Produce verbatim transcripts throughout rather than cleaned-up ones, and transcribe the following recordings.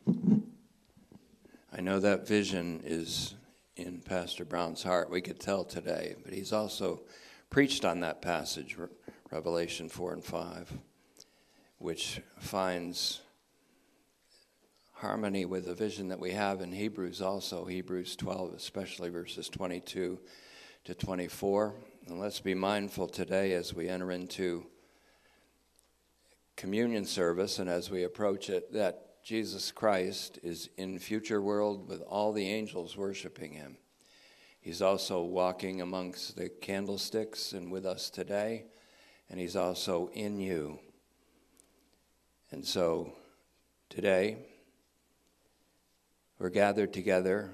I know that vision is in Pastor Brown's heart. We could tell today, but he's also preached on that passage, Revelation four and five, which finds harmony with the vision that we have in Hebrews also, Hebrews twelve, especially verses twenty-two to twenty-four. And let's be mindful today as we enter into communion service and as we approach it, that Jesus Christ is in future world with all the angels worshiping him. He's also walking amongst the candlesticks and with us today, and he's also in you. And so today, we're gathered together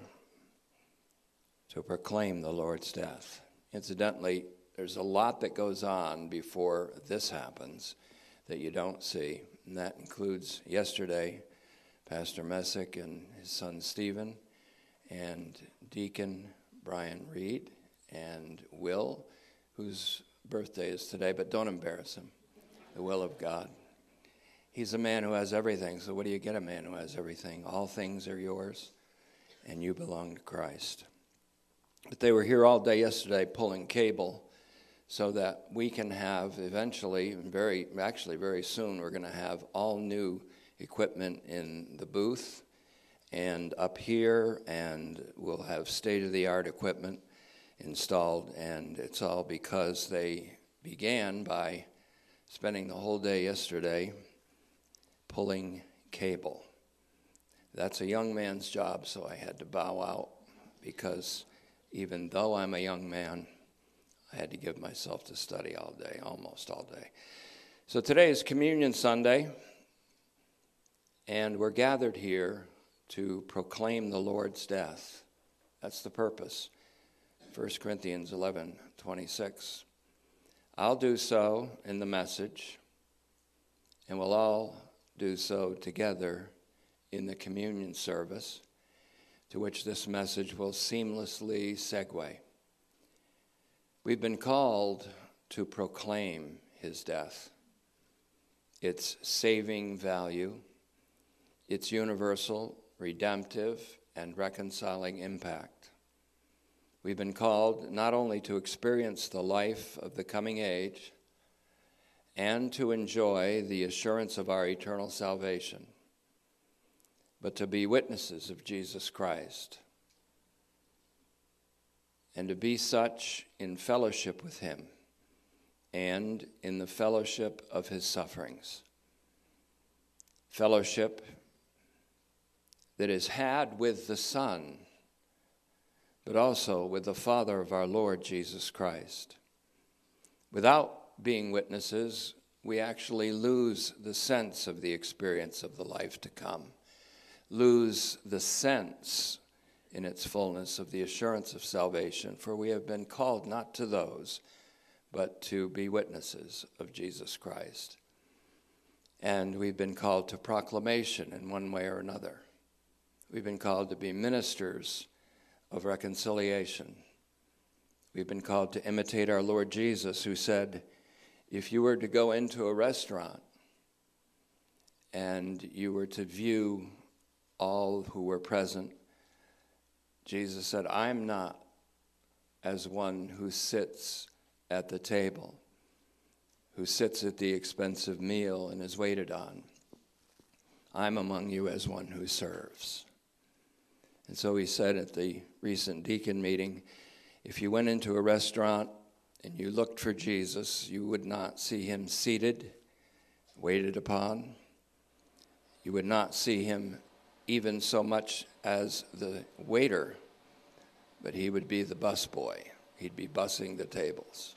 to proclaim the Lord's death. Incidentally, there's a lot that goes on before this happens that you don't see, and that includes yesterday, Pastor Messick and his son Stephen, and Deacon Brian Reed, and Will, whose birthday is today, but don't embarrass him, the will of God. He's a man who has everything, so what do you get a man who has everything? All things are yours, and you belong to Christ. But they were here all day yesterday pulling cable so that we can have eventually, very actually very soon, we're going to have all new equipment in the booth and up here, and we'll have state-of-the-art equipment installed, and it's all because they began by spending the whole day yesterday pulling cable. That's a young man's job, so I had to bow out because even though I'm a young man, I had to give myself to study all day, almost all day. So today is Communion Sunday, and we're gathered here to proclaim the Lord's death. That's the purpose. First Corinthians eleven twenty-six. I'll do so in the message, and we'll all do so together in the communion service, to which this message will seamlessly segue. We've been called to proclaim his death, its saving value, its universal, redemptive, and reconciling impact. We've been called not only to experience the life of the coming age and to enjoy the assurance of our eternal salvation, but to be witnesses of Jesus Christ and to be such in fellowship with him and in the fellowship of his sufferings. Fellowship that is had with the Son, but also with the Father of our Lord Jesus Christ. Without being witnesses, we actually lose the sense of the experience of the life to come, lose the sense in its fullness of the assurance of salvation, for we have been called not to those, but to be witnesses of Jesus Christ. And we've been called to proclamation in one way or another. We've been called to be ministers of reconciliation. We've been called to imitate our Lord Jesus, who said, if you were to go into a restaurant and you were to view all who were present, Jesus said, I'm not as one who sits at the table, who sits at the expensive meal and is waited on. I'm among you as one who serves. And so he said at the recent deacon meeting, if you went into a restaurant and you looked for Jesus, you would not see him seated, waited upon. You would not see him even so much as the waiter, but he would be the busboy. He'd be bussing the tables.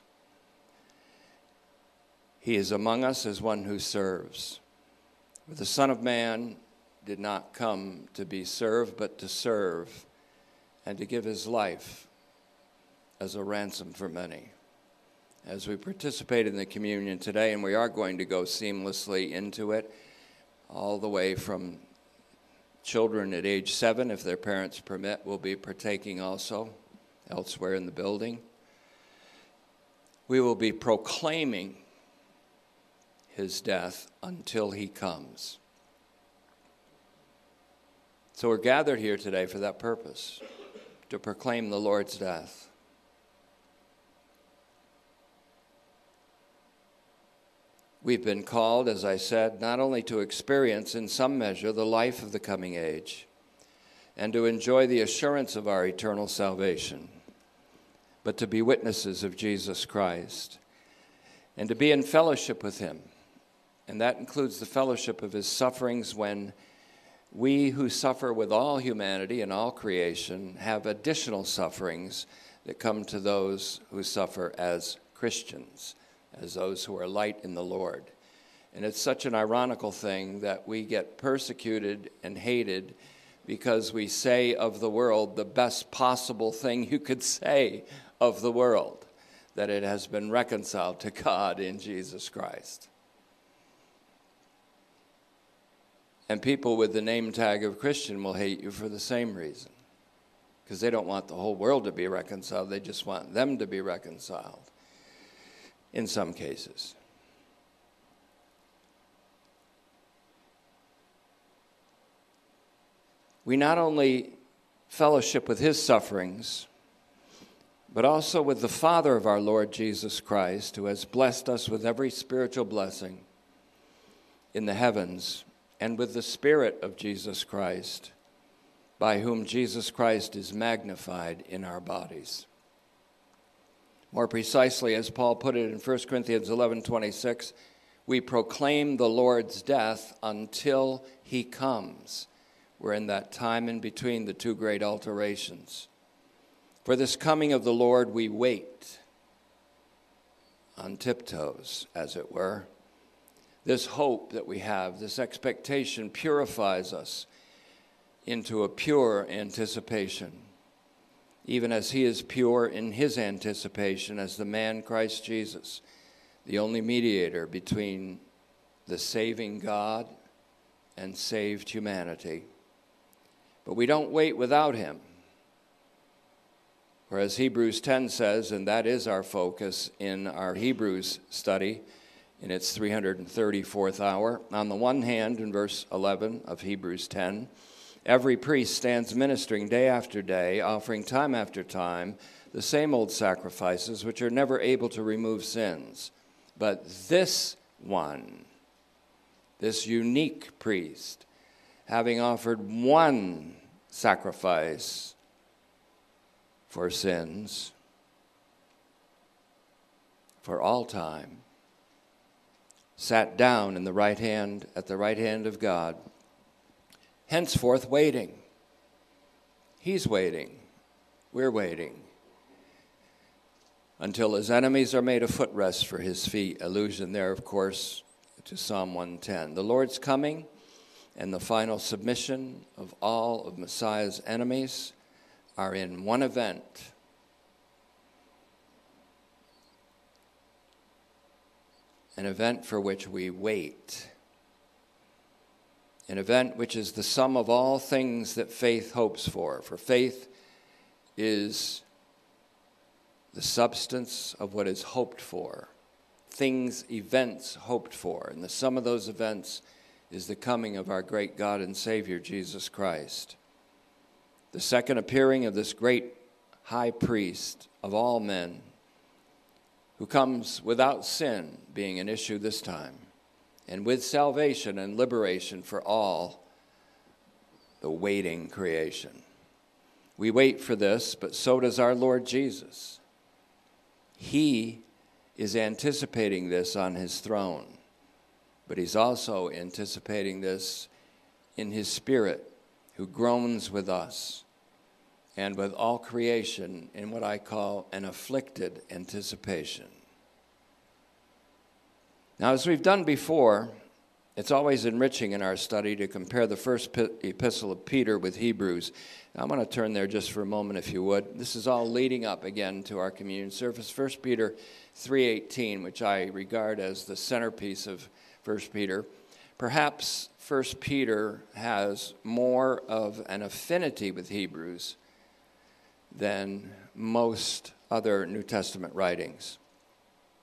He is among us as one who serves. For the Son of Man did not come to be served, but to serve and to give his life as a ransom for many. As we participate in the communion today, and we are going to go seamlessly into it, all the way from children at age seven, if their parents permit, will be partaking also elsewhere in the building. We will be proclaiming his death until he comes. So we're gathered here today for that purpose, to proclaim the Lord's death. We've been called, as I said, not only to experience in some measure the life of the coming age and to enjoy the assurance of our eternal salvation, but to be witnesses of Jesus Christ and to be in fellowship with him. And that includes the fellowship of his sufferings when we who suffer with all humanity and all creation have additional sufferings that come to those who suffer as Christians, as those who are light in the Lord. And it's such an ironical thing that we get persecuted and hated because we say of the world the best possible thing you could say of the world, that it has been reconciled to God in Jesus Christ. And people with the name tag of Christian will hate you for the same reason, because they don't want the whole world to be reconciled. They just want them to be reconciled in some cases. We not only fellowship with his sufferings, but also with the Father of our Lord Jesus Christ, who has blessed us with every spiritual blessing in the heavens, and with the Spirit of Jesus Christ, by whom Jesus Christ is magnified in our bodies. More precisely, as Paul put it in First Corinthians eleven twenty-six, we proclaim the Lord's death until he comes. We're in that time in between the two great alterations. For this coming of the Lord we wait on tiptoes, as it were. This hope that we have, this expectation, purifies us into a pure anticipation, even as he is pure in his anticipation as the man Christ Jesus, the only mediator between the saving God and saved humanity. But we don't wait without him. For as Hebrews ten says, and that is our focus in our Hebrews study in its three hundred thirty-fourth hour, on the one hand, in verse eleven of Hebrews ten, every priest stands ministering day after day, offering time after time the same old sacrifices which are never able to remove sins. But this one, this unique priest, having offered one sacrifice for sins for all time, sat down in the right hand at the right hand of God, henceforth waiting. He's waiting. We're waiting. Until his enemies are made a footrest for his feet. Allusion there, of course, to Psalm one ten. The Lord's coming and the final submission of all of Messiah's enemies are in one event. An event for which we wait. An event which is the sum of all things that faith hopes for. For faith is the substance of what is hoped for. Things, events hoped for. And the sum of those events is the coming of our great God and Savior, Jesus Christ. The second appearing of this great high priest of all men, who comes without sin being an issue this time, and with salvation and liberation for all the waiting creation. We wait for this, but so does our Lord Jesus. He is anticipating this on his throne, but he's also anticipating this in his Spirit, who groans with us and with all creation in what I call an afflicted anticipation. Now, as we've done before, it's always enriching in our study to compare the first epistle of Peter with Hebrews. Now, I'm going to turn there just for a moment, if you would. This is all leading up again to our communion service. First Peter three eighteen, which I regard as the centerpiece of First Peter. Perhaps First Peter has more of an affinity with Hebrews than most other New Testament writings.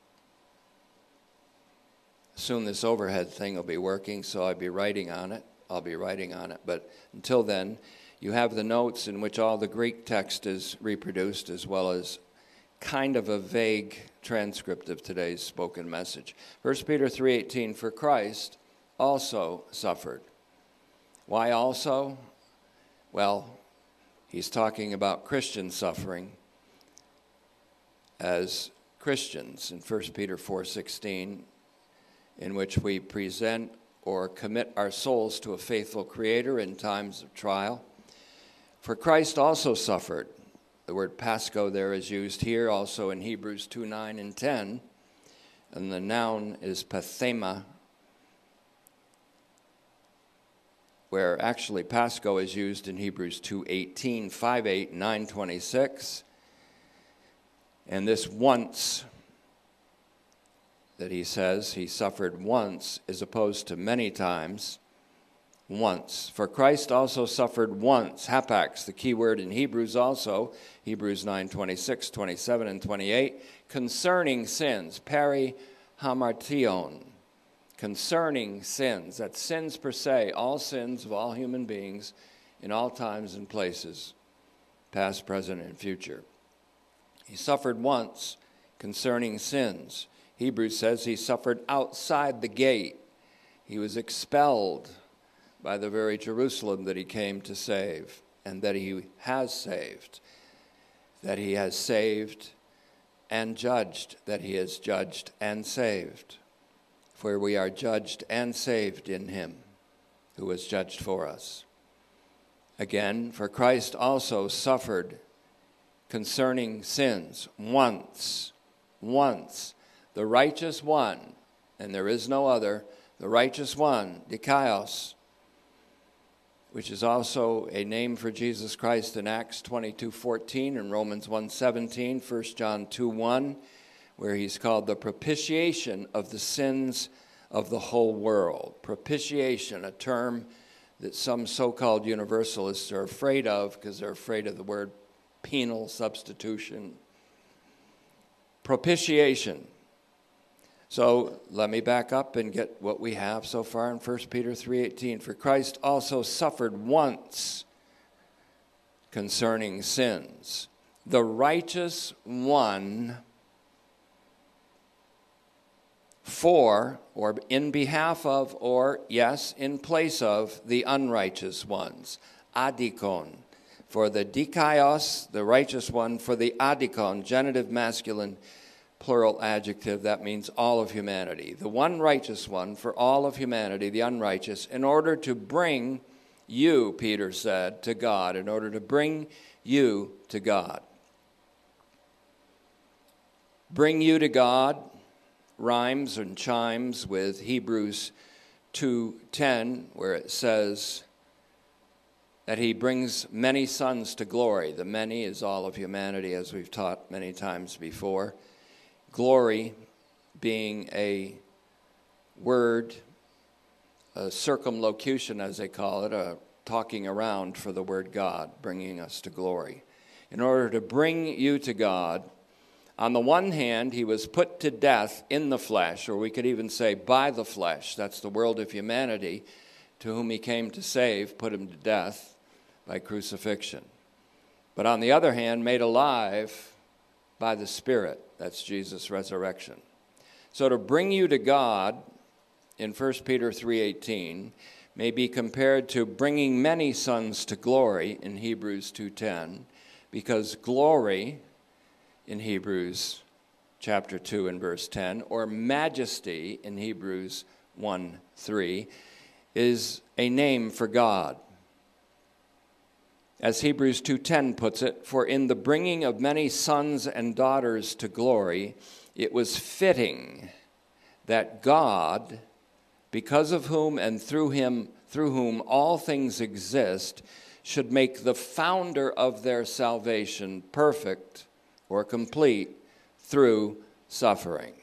Soon this overhead thing will be working, so I'll be writing on it I'll be writing on it. But until then, you have the notes in which all the Greek text is reproduced, as well as kind of a vague transcript of today's spoken message. First Peter three eighteen, for Christ also suffered. Why also? Well, he's talking about Christian suffering as Christians in First Peter four sixteen, in which we present or commit our souls to a faithful Creator in times of trial. For Christ also suffered. The word Pascho there is used here, also in Hebrews two nine and ten, and the noun is pathema, where actually Pascho is used in Hebrews two eighteen, five eight, nine twenty-six, and this once that he says he suffered once is opposed to many times. Once. For Christ also suffered once, hapax, the key word in Hebrews also, Hebrews nine twenty-six, twenty-seven, and twenty-eight, concerning sins, peri hamartion, concerning sins. That's sins per se, all sins of all human beings in all times and places, past, present, and future. He suffered once concerning sins. Hebrews says he suffered outside the gate. He was expelled by the very Jerusalem that he came to save, and that he has saved, that he has saved and judged, that he has judged and saved. For we are judged and saved in him who was judged for us. Again, for Christ also suffered concerning sins once, once. The righteous one, and there is no other, the righteous one, dikaios, which is also a name for Jesus Christ in Acts twenty-two fourteen and Romans one seventeen, First John two one, where he's called the propitiation of the sins of the whole world. Propitiation, a term that some so-called universalists are afraid of because they're afraid of the word penal substitution. Propitiation. So let me back up and get what we have so far in First Peter three eighteen. For Christ also suffered once concerning sins. The righteous one for, or in behalf of, or, yes, in place of the unrighteous ones. Adikon. For the dikaios, the righteous one, for the adikon, genitive masculine, plural adjective, that means all of humanity. The one righteous one for all of humanity, the unrighteous, in order to bring you, Peter said, to God, in order to bring you to God. Bring you to God rhymes and chimes with Hebrews two ten, where it says that he brings many sons to glory. The many is all of humanity, as we've taught many times before. Glory being a word, a circumlocution as they call it, a talking around for the word God, bringing us to glory. In order to bring you to God, on the one hand, he was put to death in the flesh, or we could even say by the flesh. That's the world of humanity to whom he came to save, put him to death by crucifixion. But on the other hand, made alive by the Spirit. That's Jesus' resurrection. So to bring you to God in First Peter three eighteen may be compared to bringing many sons to glory in Hebrews two ten, because glory in Hebrews chapter two and verse ten, or majesty in Hebrews one three, is a name for God. As Hebrews two ten puts it, for in the bringing of many sons and daughters to glory, it was fitting that God, because of whom and through him, through whom all things exist, should make the founder of their salvation perfect or complete through suffering.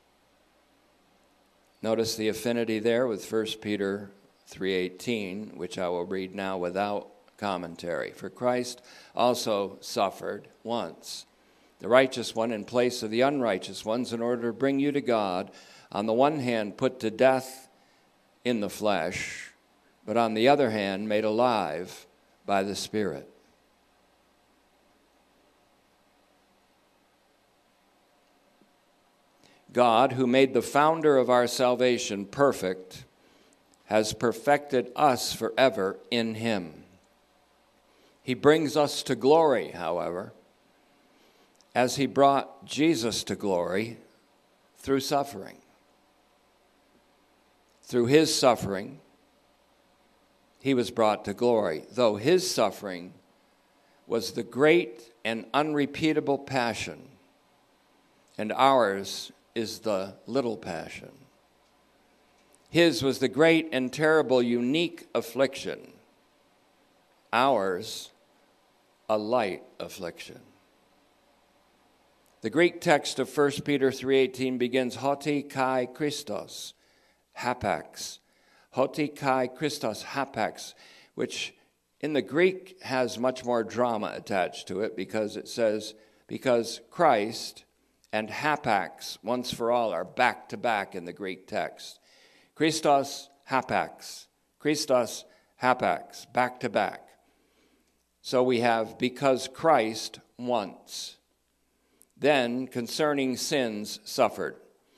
Notice the affinity there with First Peter three eighteen, which I will read now without commentary. For Christ also suffered once, the righteous one in place of the unrighteous ones, in order to bring you to God, on the one hand put to death in the flesh but on the other hand, made alive by the Spirit. God, who made the founder of our salvation perfect, has perfected us forever in him. He brings us to glory, however, as he brought Jesus to glory through suffering. Through his suffering, he was brought to glory, though his suffering was the great and unrepeatable passion, and ours is the little passion. His was the great and terrible, unique affliction. Ours, a light affliction. The Greek text of First Peter three eighteen begins, Hoti kai Christos, hapax. Hoti kai Christos, hapax, which in the Greek has much more drama attached to it because it says, because Christ and hapax, once for all, are back to back in the Greek text. Christos, hapax. Christos, hapax, back to back. So we have because Christ once. Then concerning sins suffered.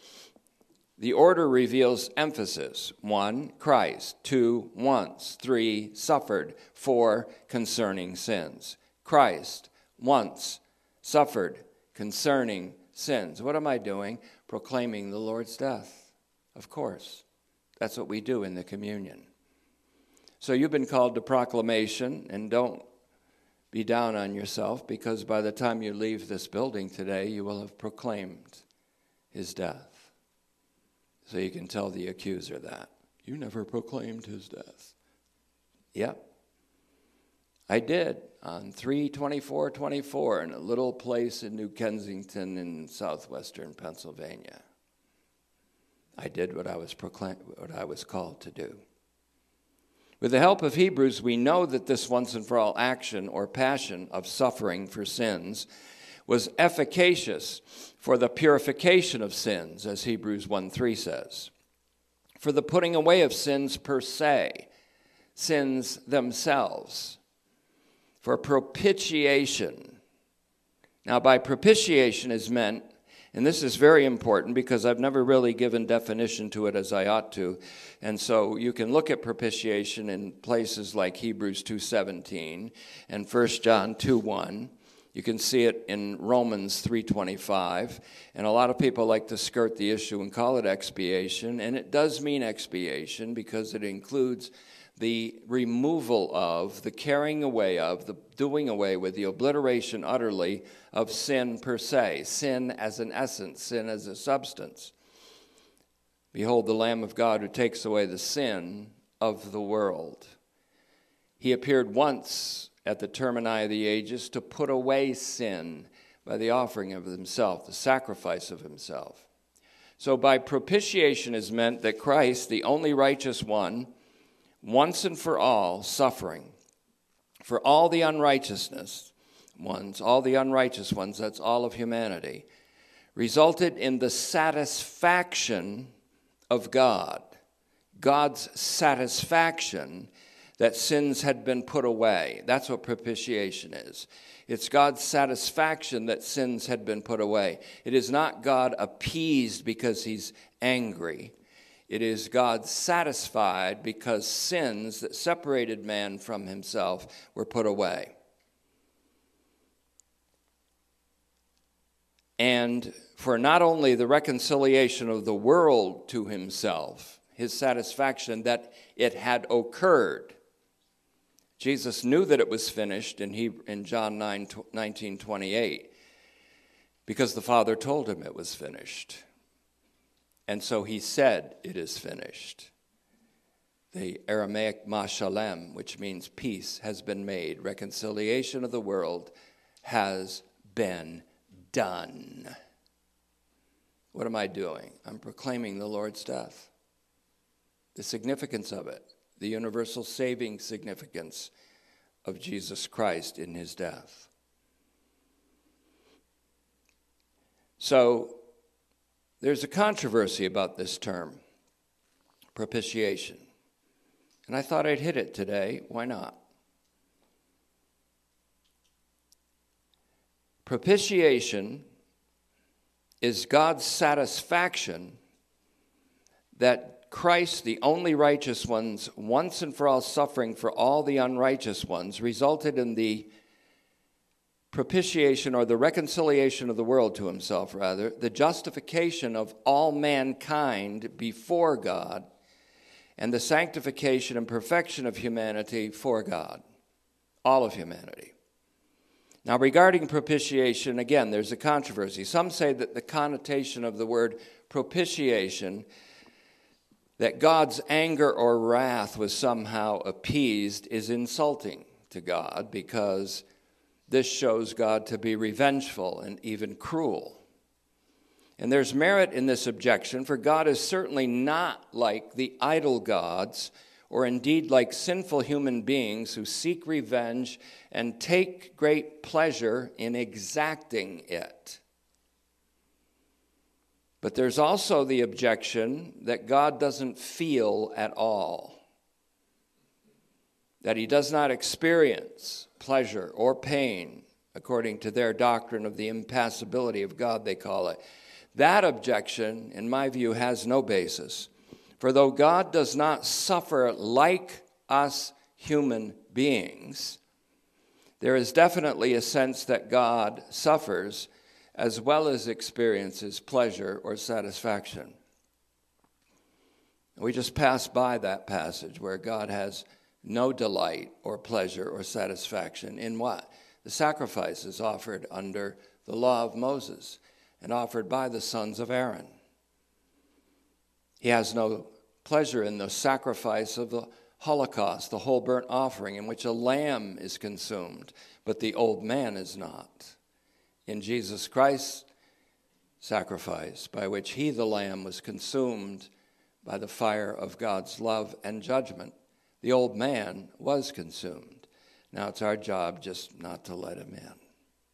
The order reveals emphasis. One, Christ. Two, once. Three, suffered. Four, concerning sins. Christ once suffered concerning sins. What am I doing? Proclaiming the Lord's death. Of course. That's what we do in the communion. So you've been called to proclamation, and don't be down on yourself, because by the time you leave this building today, you will have proclaimed his death. So you can tell the accuser that. You never proclaimed his death. Yep. I did on three twenty-four twenty-four in a little place in New Kensington in southwestern Pennsylvania. I did what I was proclaim- what I was called to do. With the help of Hebrews, we know that this once and for all action or passion of suffering for sins was efficacious for the purification of sins, as Hebrews one three says, for the putting away of sins per se, sins themselves, for propitiation. Now, by propitiation is meant, and this is very important because I've never really given definition to it as I ought to. And so you can look at propitiation in places like Hebrews two seventeen and First John two one. You can see it in Romans three twenty-five. And a lot of people like to skirt the issue and call it expiation. And it does mean expiation because it includes the removal of, the carrying away of, the doing away with, the obliteration utterly of sin per se, sin as an essence, sin as a substance. Behold the Lamb of God who takes away the sin of the world. He appeared once at the termini of the ages to put away sin by the offering of himself, the sacrifice of himself. So by propitiation is meant that Christ, the only righteous one, once and for all, suffering for all the unrighteousness ones, all the unrighteous ones, that's all of humanity, resulted in the satisfaction of God, God's satisfaction that sins had been put away. That's what propitiation is. It's God's satisfaction that sins had been put away. It is not God appeased because he's angry. It is God satisfied because sins that separated man from himself were put away. And for not only the reconciliation of the world to himself, his satisfaction that it had occurred. Jesus knew that it was finished in, he, in John nine, nineteen twenty-eight because the Father told him it was finished. And so he said, it is finished. The Aramaic mashalem, which means peace, has been made. Reconciliation of the world has been done. What am I doing? I'm proclaiming the Lord's death. The significance of it, the universal saving significance of Jesus Christ in his death. So, there's a controversy about this term, propitiation. And I thought I'd hit it today. Why not? Propitiation is God's satisfaction that Christ, the only righteous one's once and for all suffering for all the unrighteous ones, resulted in the propitiation, or the reconciliation of the world to himself, rather, the justification of all mankind before God, and the sanctification and perfection of humanity for God, all of humanity. Now, regarding propitiation, again, there's a controversy. Some say that the connotation of the word propitiation, that God's anger or wrath was somehow appeased, is insulting to God, because this shows God to be revengeful and even cruel. And there's merit in this objection, for God is certainly not like the idol gods, or indeed like sinful human beings who seek revenge and take great pleasure in exacting it. But there's also the objection that God doesn't feel at all, that he does not experience pleasure or pain, according to their doctrine of the impassibility of God, they call it. That objection, in my view, has no basis. For though God does not suffer like us human beings, there is definitely a sense that God suffers as well as experiences pleasure or satisfaction. We just passed by that passage where God has no delight or pleasure or satisfaction in what? The sacrifices offered under the law of Moses and offered by the sons of Aaron. He has no pleasure in the sacrifice of the Holocaust, the whole burnt offering, in which a lamb is consumed, but the old man is not. In Jesus Christ's sacrifice, by which he, the lamb, was consumed by the fire of God's love and judgment, the old man was consumed. Now it's our job just not to let him in.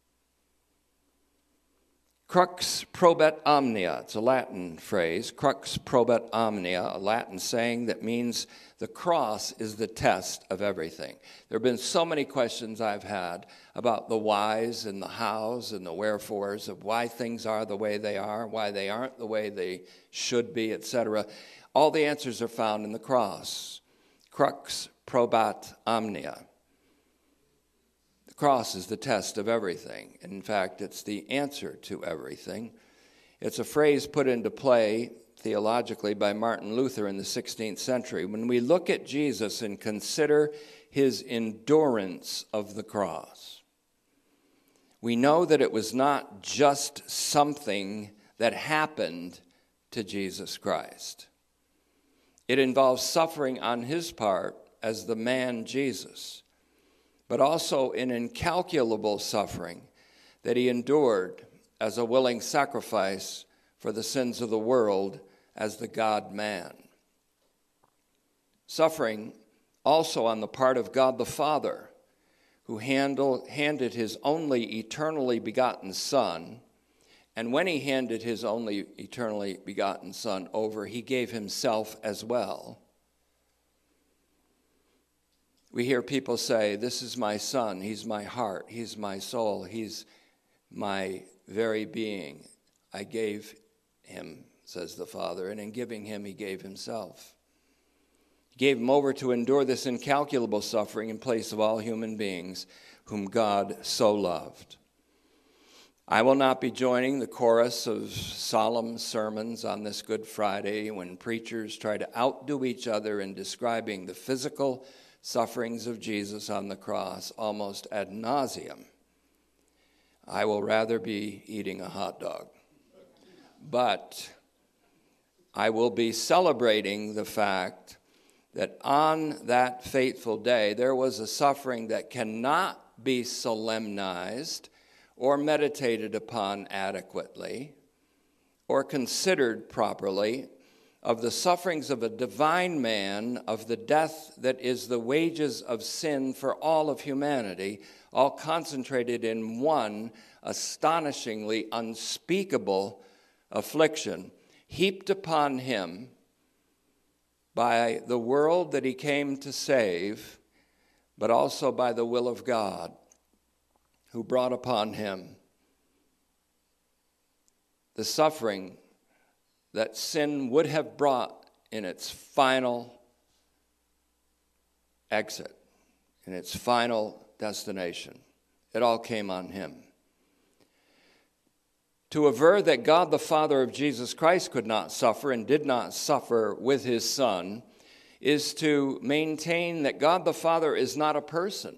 Crux probet omnia, it's a Latin phrase. Crux probet omnia, a Latin saying that means the cross is the test of everything. There have been so many questions I've had about the whys and the hows and the wherefores of why things are the way they are, why they aren't the way they should be, et cetera. All the answers are found in the cross. Crux probat omnia. The cross is the test of everything. In fact, it's the answer to everything. It's a phrase put into play theologically by Martin Luther in the sixteenth century. When we look at Jesus and consider his endurance of the cross, we know that it was not just something that happened to Jesus Christ. It involves suffering on his part as the man Jesus, but also an incalculable suffering that he endured as a willing sacrifice for the sins of the world as the God-man. Suffering also on the part of God the Father, who handled, handed his only eternally begotten Son, and when he handed his only eternally begotten Son over, he gave himself as well. We hear people say, this is my Son, he's my heart, he's my soul, he's my very being. I gave him, says the Father, and in giving him, he gave himself. He gave him over to endure this incalculable suffering in place of all human beings whom God so loved. I will not be joining the chorus of solemn sermons on this Good Friday when preachers try to outdo each other in describing the physical sufferings of Jesus on the cross almost ad nauseum. I will rather be eating a hot dog. But I will be celebrating the fact that on that fateful day there was a suffering that cannot be solemnized or meditated upon adequately or considered properly, of the sufferings of a divine man, of the death that is the wages of sin for all of humanity, all concentrated in one astonishingly unspeakable affliction heaped upon him by the world that he came to save, but also by the will of God, who brought upon him the suffering that sin would have brought in its final exit, in its final destination. It all came on him. To aver that God the Father of Jesus Christ could not suffer and did not suffer with his Son is to maintain that God the Father is not a person.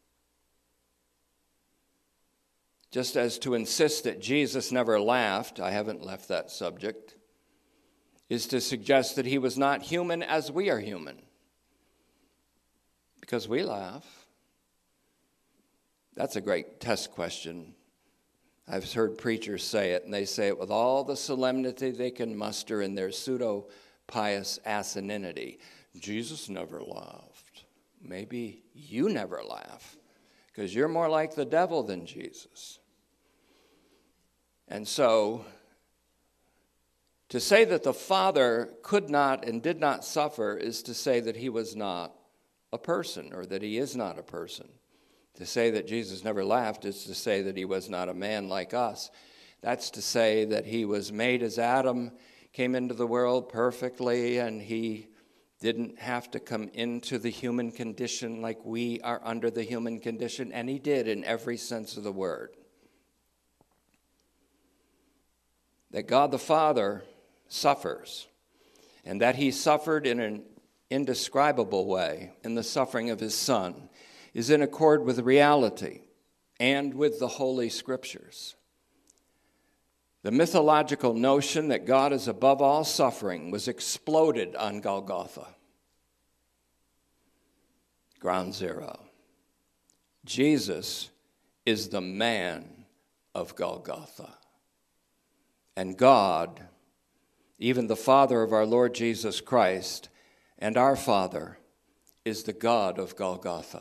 Just as to insist that Jesus never laughed, I haven't left that subject, is to suggest that he was not human as we are human. Because we laugh. That's a great test question. I've heard preachers say it, and they say it with all the solemnity they can muster in their pseudo-pious asininity. Jesus never laughed. Maybe you never laugh, because you're more like the devil than Jesus. And so, to say that the Father could not and did not suffer is to say that he was not a person, or that he is not a person. To say that Jesus never laughed is to say that he was not a man like us. That's to say that he was made as Adam, came into the world perfectly, and he didn't have to come into the human condition like we are under the human condition, and he did in every sense of the word. That God the Father suffers, and that he suffered in an indescribable way in the suffering of his Son, is in accord with reality and with the Holy Scriptures. The mythological notion that God is above all suffering was exploded on Golgotha. Ground zero. Jesus is the man of Golgotha. And God, even the Father of our Lord Jesus Christ, and our Father, is the God of Golgotha.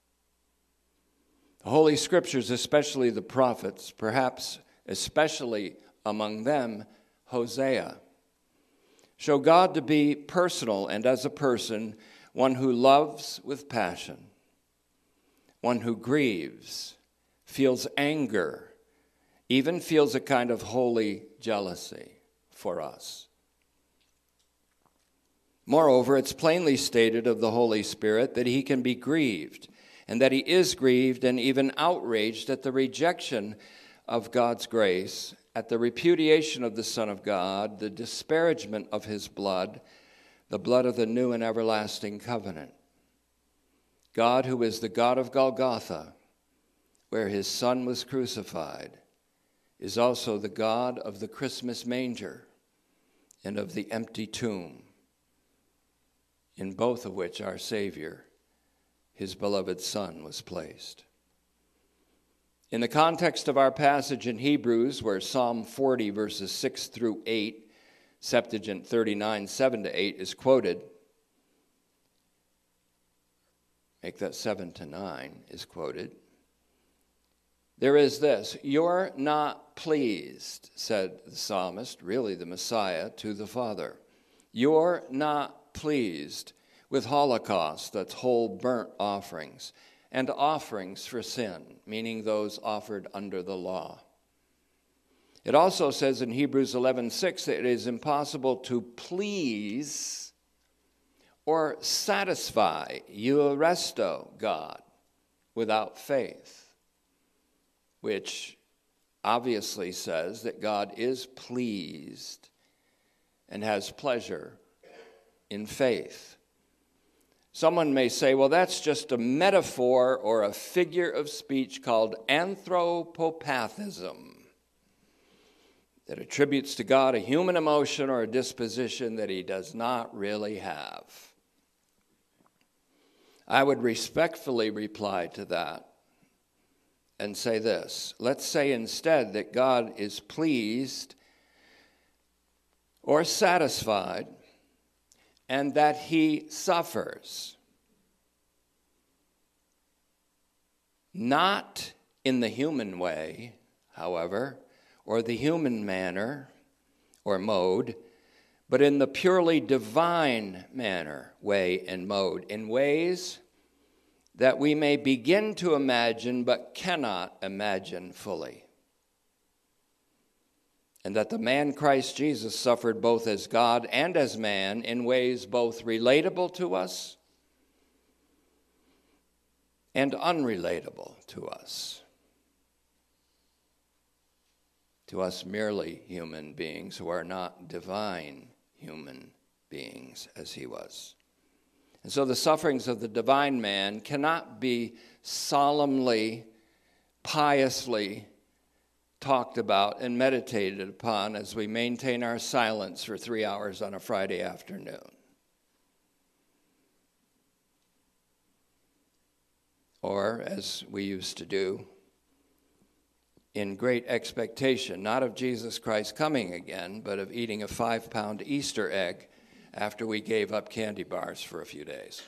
The Holy Scriptures, especially the prophets, perhaps especially among them Hosea, show God to be personal and as a person, one who loves with passion, one who grieves, feels anger, even feels a kind of holy jealousy for us. Moreover, it's plainly stated of the Holy Spirit that he can be grieved, and that he is grieved and even outraged at the rejection of God's grace, at the repudiation of the Son of God, the disparagement of his blood, the blood of the new and everlasting covenant. God, who is the God of Golgotha, where his Son was crucified, is also the God of the Christmas manger and of the empty tomb, in both of which our Savior, his beloved Son, was placed. In the context of our passage in Hebrews, where Psalm forty, verses six through eight, Septuagint thirty-nine, seven to eight, is quoted, make that seven to nine, is quoted, there is this: "You're not pleased," said the psalmist, really the Messiah, to the Father. "You're not pleased with holocaust," that's whole burnt offerings, "and offerings for sin," meaning those offered under the law. It also says in Hebrews eleven six that it is impossible to please or satisfy euaresto, God, without faith, which obviously says that God is pleased and has pleasure in faith. Someone may say, well, that's just a metaphor or a figure of speech called anthropopathism that attributes to God a human emotion or a disposition that he does not really have. I would respectfully reply to that and say this: let's say instead that God is pleased or satisfied and that he suffers. Not in the human way, however, or the human manner or mode, but in the purely divine manner, way, and mode, in ways that we may begin to imagine but cannot imagine fully. And that the man Christ Jesus suffered both as God and as man in ways both relatable to us and unrelatable to us. To us merely human beings who are not divine human beings as he was. And so the sufferings of the divine man cannot be solemnly, piously talked about and meditated upon as we maintain our silence for three hours on a Friday afternoon. Or, as we used to do, in great expectation, not of Jesus Christ coming again, but of eating a five-pound Easter egg after we gave up candy bars for a few days.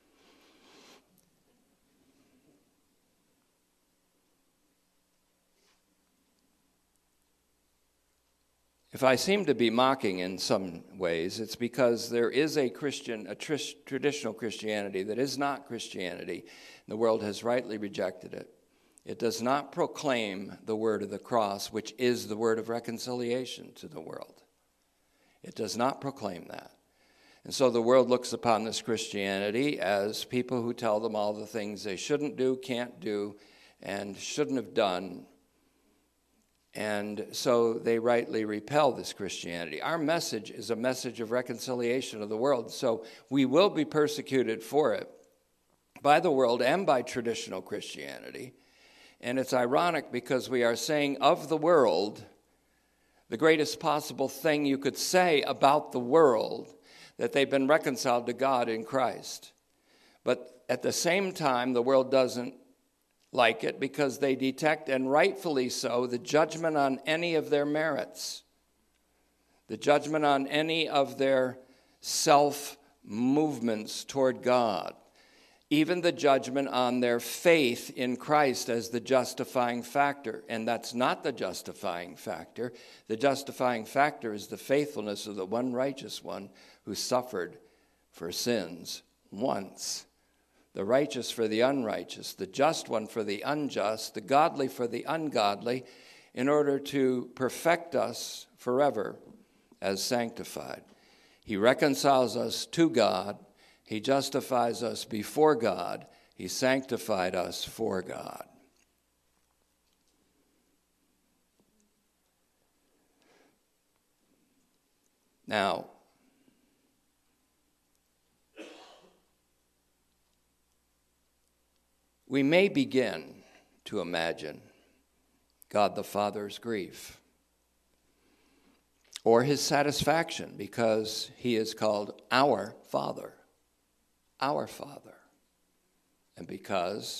If I seem to be mocking in some ways, it's because there is a Christian, a tr- traditional Christianity that is not Christianity. The world has rightly rejected it. It does not proclaim the word of the cross, which is the word of reconciliation to the world. It does not proclaim that. And so the world looks upon this Christianity as people who tell them all the things they shouldn't do, can't do, and shouldn't have done. And so they rightly repel this Christianity. Our message is a message of reconciliation of the world. So we will be persecuted for it by the world and by traditional Christianity. And it's ironic because we are saying of the world the greatest possible thing you could say about the world, that they've been reconciled to God in Christ. But at the same time, the world doesn't like it because they detect, and rightfully so, the judgment on any of their merits, the judgment on any of their self-movements toward God, even the judgment on their faith in Christ as the justifying factor. And that's not the justifying factor. The justifying factor is the faithfulness of the one righteous one who suffered for sins once. The righteous for the unrighteous, the just one for the unjust, the godly for the ungodly, in order to perfect us forever as sanctified. He reconciles us to God. He justifies us before God. He sanctified us for God. Now, we may begin to imagine God the Father's grief or his satisfaction because he is called our Father, our Father, and because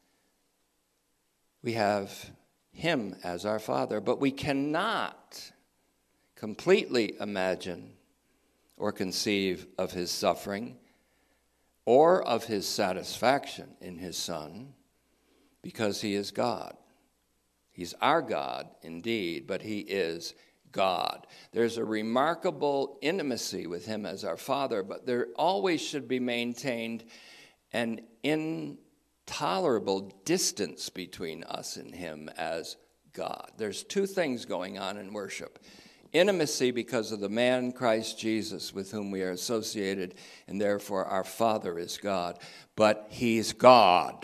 we have him as our Father. But we cannot completely imagine or conceive of his suffering or of his satisfaction in his Son, because he is God. He's our God, indeed, but he is God. There's a remarkable intimacy with him as our Father, but there always should be maintained an intolerable distance between us and him as God. There's two things going on in worship. Intimacy because of the man Christ Jesus with whom we are associated, and therefore our Father is God. But he's God.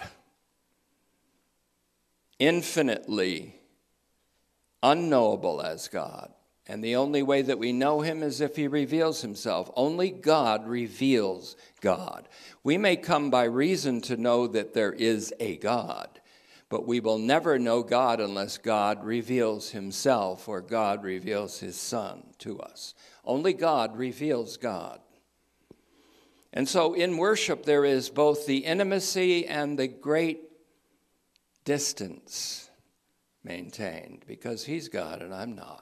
Infinitely unknowable as God. And the only way that we know him is if he reveals himself. Only God reveals God. We may come by reason to know that there is a God, but we will never know God unless God reveals himself or God reveals his Son to us. Only God reveals God. And so in worship there is both the intimacy and the great distance maintained because he's God and I'm not.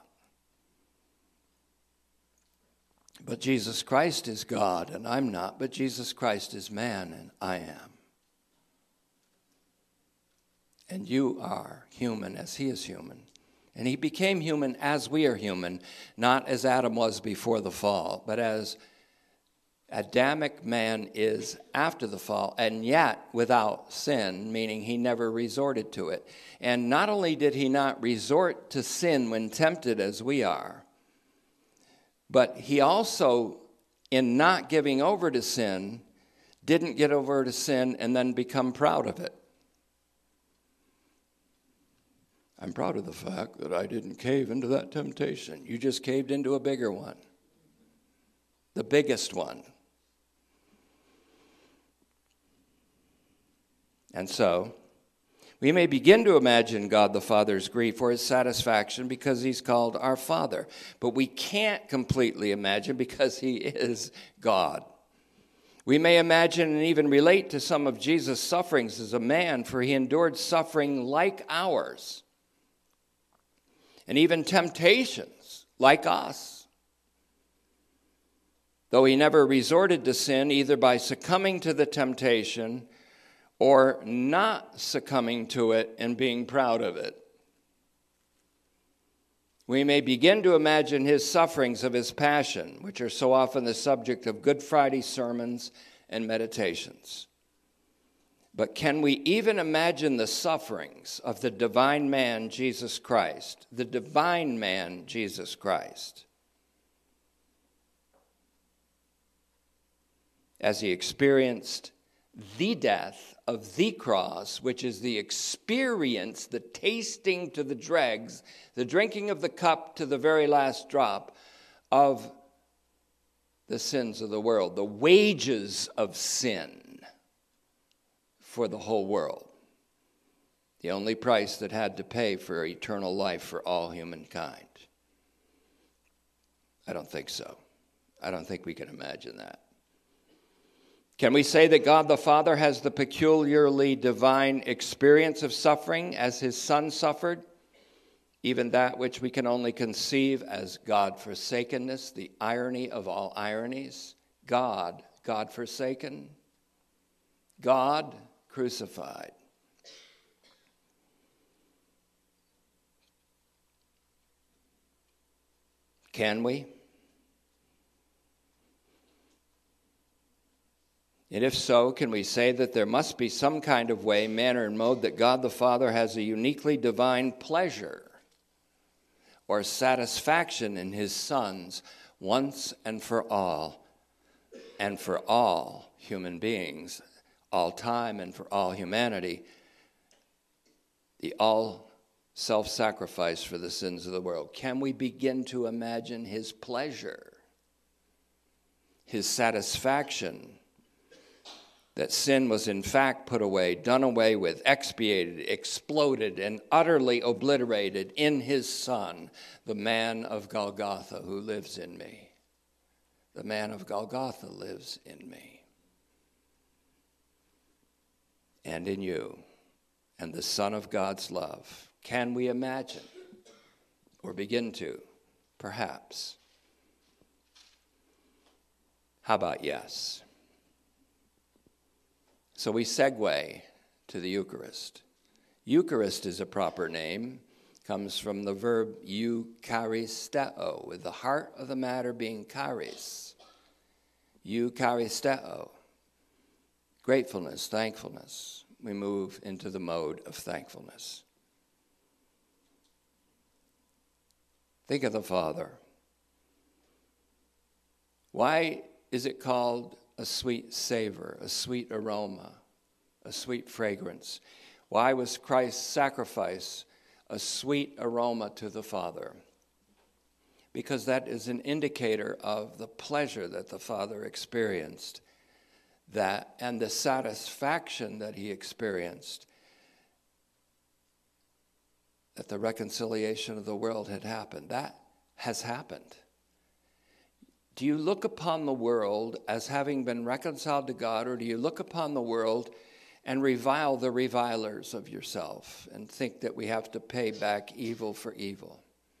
But Jesus Christ is God and I'm not, but Jesus Christ is man and I am. And you are human as he is human. And he became human as we are human, not as Adam was before the fall, but as Adamic man is after the fall, and yet without sin, meaning he never resorted to it. And not only did he not resort to sin when tempted as we are, but he also, in not giving over to sin, didn't get over to sin and then become proud of it. I'm proud of the fact that I didn't cave into that temptation. You just caved into a bigger one, the biggest one. And so, we may begin to imagine God the Father's grief or his satisfaction because he's called our Father. But we can't completely imagine because he is God. We may imagine and even relate to some of Jesus' sufferings as a man, for he endured suffering like ours, and even temptations like us. Though he never resorted to sin, either by succumbing to the temptation or not succumbing to it and being proud of it. We may begin to imagine his sufferings of his passion, which are so often the subject of Good Friday sermons and meditations. But can we even imagine the sufferings of the divine man, Jesus Christ, the divine man, Jesus Christ, as he experienced the death of the cross, which is the experience, the tasting to the dregs, the drinking of the cup to the very last drop of the sins of the world, the wages of sin for the whole world. The only price that had to pay for eternal life for all humankind. I don't think so. I don't think we can imagine that. Can we say that God the Father has the peculiarly divine experience of suffering as his Son suffered? Even that which we can only conceive as God-forsakenness, the irony of all ironies. God, God-forsaken. God crucified. Can we? And if so, can we say that there must be some kind of way, manner, and mode that God the Father has a uniquely divine pleasure or satisfaction in his sons once and for all, and for all human beings, all time and for all humanity, the all self-sacrifice for the sins of the world? Can we begin to imagine his pleasure, his satisfaction, that sin was in fact put away, done away with, expiated, exploded, and utterly obliterated in his Son, the man of Golgotha who lives in me. The man of Golgotha lives in me and in you, and the Son of God's love. Can we imagine or begin to? Perhaps. How about yes? So we segue to the Eucharist. Eucharist is a proper name, comes from the verb eucharisteo, with the heart of the matter being charis. Eucharisteo. Gratefulness, thankfulness. We move into the mode of thankfulness. Think of the Father. Why is it called a sweet savor, a sweet aroma, a sweet fragrance? Why was Christ's sacrifice a sweet aroma to the Father? Because that is an indicator of the pleasure that the Father experienced, that and the satisfaction that he experienced, that the reconciliation of the world had happened. That has happened. Do you look upon the world as having been reconciled to God, or do you look upon the world and revile the revilers of yourself and think that we have to pay back evil for evil?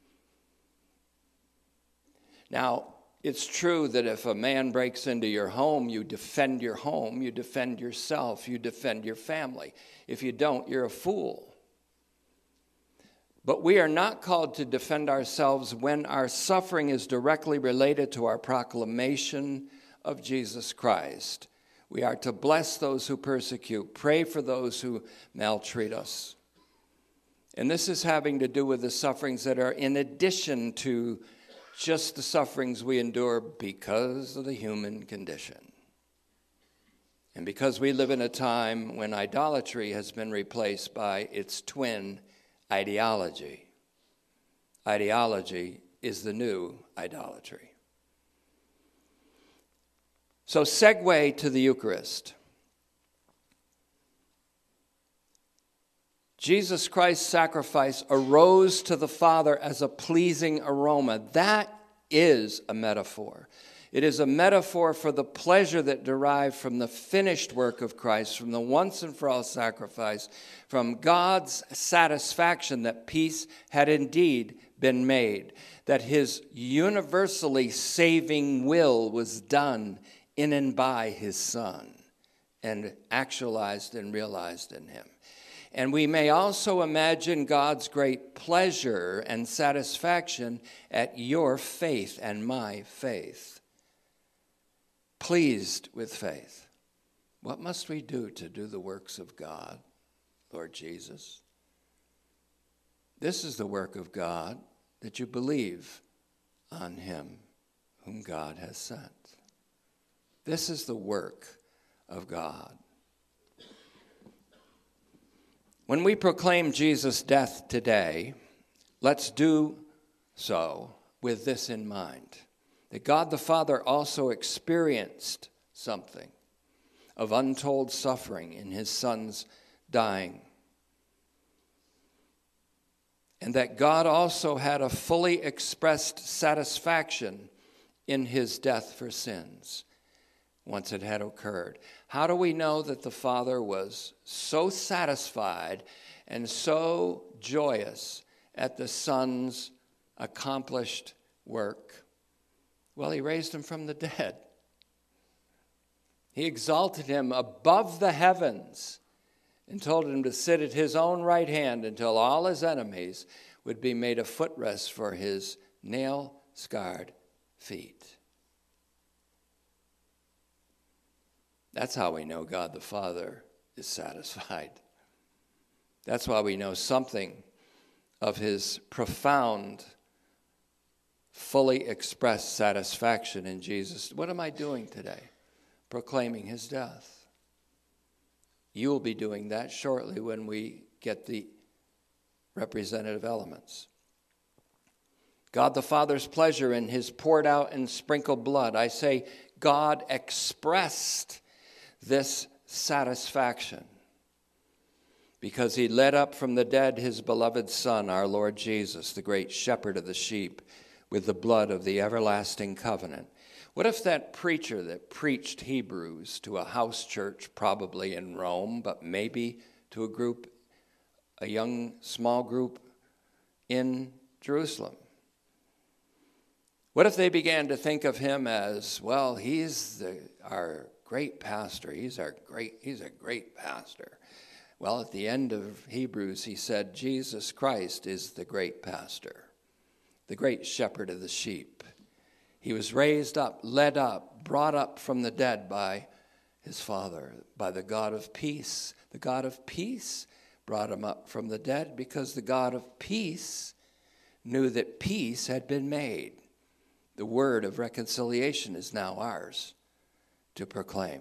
Now, it's true that if a man breaks into your home, you defend your home, you defend yourself, you defend your family. If you don't, you're a fool. But we are not called to defend ourselves when our suffering is directly related to our proclamation of Jesus Christ. We are to bless those who persecute, pray for those who maltreat us. And this is having to do with the sufferings that are in addition to just the sufferings we endure because of the human condition. And because we live in a time when idolatry has been replaced by its twin, ideology. Ideology is the new idolatry. So segue to the Eucharist. Jesus Christ's sacrifice arose to the Father as a pleasing aroma. That is a metaphor. It is a metaphor for the pleasure that derived from the finished work of Christ, from the once and for all sacrifice, from God's satisfaction that peace had indeed been made, that his universally saving will was done in and by his Son and actualized and realized in him. And we may also imagine God's great pleasure and satisfaction at your faith and my faith. Pleased with faith. What must we do to do the works of God, Lord Jesus? This is the work of God, that you believe on him whom God has sent. This is the work of God. When we proclaim Jesus' death today, let's do so with this in mind, that God the Father also experienced something of untold suffering in his Son's dying, and that God also had a fully expressed satisfaction in his death for sins once it had occurred. How do we know that the Father was so satisfied and so joyous at the Son's accomplished work? Well, he raised him from the dead. He exalted him above the heavens and told him to sit at his own right hand until all his enemies would be made a footrest for his nail-scarred feet. That's how we know God the Father is satisfied. That's why we know something of his profound, fully expressed satisfaction in Jesus. What am I doing today? Proclaiming his death. You will be doing that shortly when we get the representative elements. God the Father's pleasure in his poured out and sprinkled blood. I say God expressed this satisfaction because he led up from the dead his beloved Son, our Lord Jesus, the great shepherd of the sheep, with the blood of the everlasting covenant. What if that preacher that preached Hebrews to a house church, probably in Rome, but maybe to a group, a young small group in Jerusalem? What if they began to think of him as, well, he's the, our great pastor. He's our great, he's a great pastor. Well, at the end of Hebrews, he said, Jesus Christ is the great pastor, the great shepherd of the sheep. He was raised up, led up, brought up from the dead by his Father, by the God of peace. The God of peace brought him up from the dead because the God of peace knew that peace had been made. The word of reconciliation is now ours to proclaim.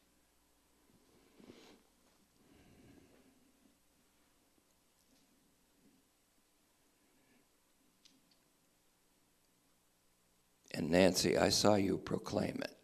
And Nancy, I saw you proclaim it.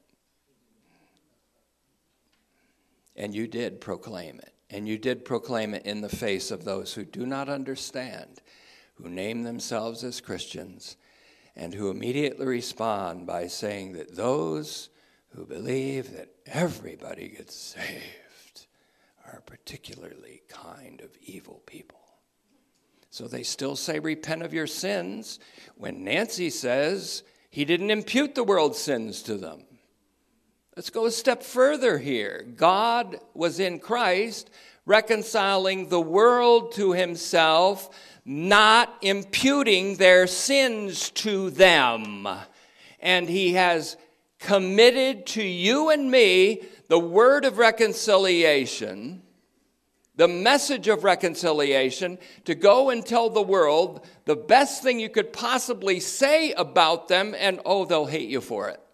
And you did proclaim it. And you did proclaim it in the face of those who do not understand, who name themselves as Christians, and who immediately respond by saying that those who believe that everybody gets saved are particularly kind of evil people. So they still say, repent of your sins, when Nancy says he didn't impute the world's sins to them. Let's go a step further here. God was in Christ reconciling the world to himself, not imputing their sins to them. And he has committed to you and me the word of reconciliation, the message of reconciliation, to go and tell the world the best thing you could possibly say about them, and oh, they'll hate you for it.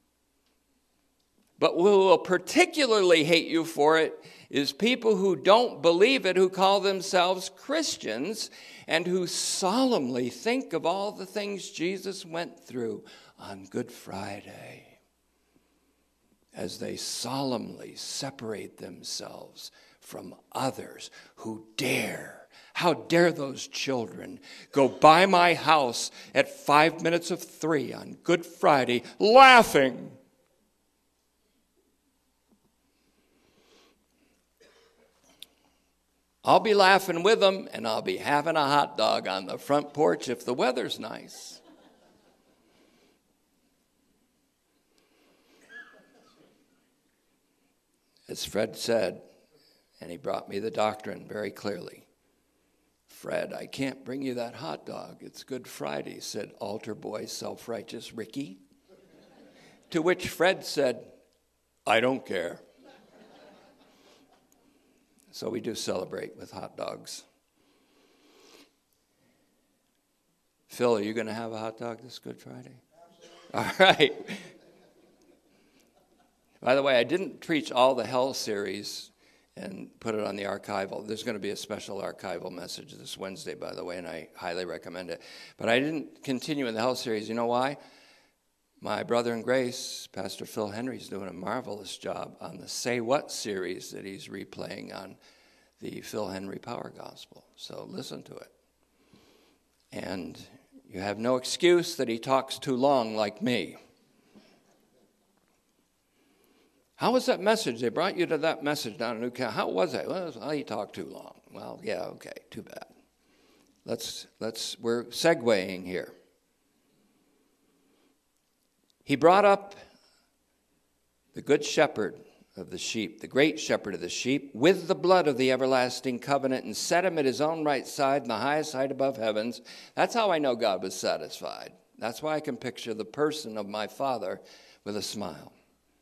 But who will particularly hate you for it is people who don't believe it, who call themselves Christians, and who solemnly think of all the things Jesus went through on Good Friday, as they solemnly separate themselves from others who dare. How dare those children go by my house at five minutes of three on Good Friday laughing? I'll be laughing with them, and I'll be having a hot dog on the front porch if the weather's nice. As Fred said, and he brought me the doctrine very clearly, Fred, I can't bring you that hot dog. It's Good Friday, said altar boy, self-righteous Ricky. To which Fred said, I don't care. So we do celebrate with hot dogs. Phil, are you going to have a hot dog this Good Friday? All right. By the way, I didn't preach all the Hell series and put it on the archival. There's going to be a special archival message this Wednesday, by the way, and I highly recommend it. But I didn't continue in the Hell series. You know why? My brother in grace, Pastor Phil Henry, is doing a marvelous job on the Say What series that he's replaying on the Phil Henry Power Gospel. So listen to it. And you have no excuse that he talks too long like me. How was that message? They brought you to that message down in New County. How was it? Well, well, he talked too long. Well, yeah, okay, too bad. Let's, let's, we're segueing here. He brought up the good shepherd of the sheep, the great shepherd of the sheep, with the blood of the everlasting covenant, and set him at his own right side in the highest height above heavens. That's how I know God was satisfied. That's why I can picture the person of my Father with a smile.